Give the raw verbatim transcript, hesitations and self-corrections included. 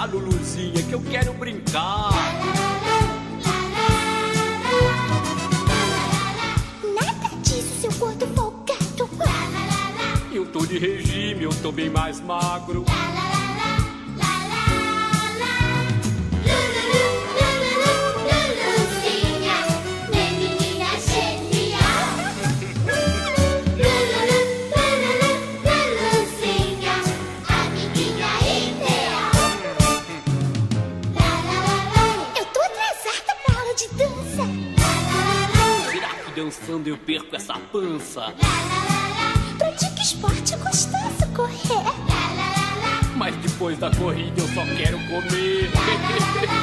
lá, Luluzinha, que eu quero brincar. Nada disso, seu gordo folgado. Eu tô de regime, eu tô bem mais magro. Dançando eu perco essa pança. Pratique esporte gostoso, correr. Mas depois da corrida eu só quero comer.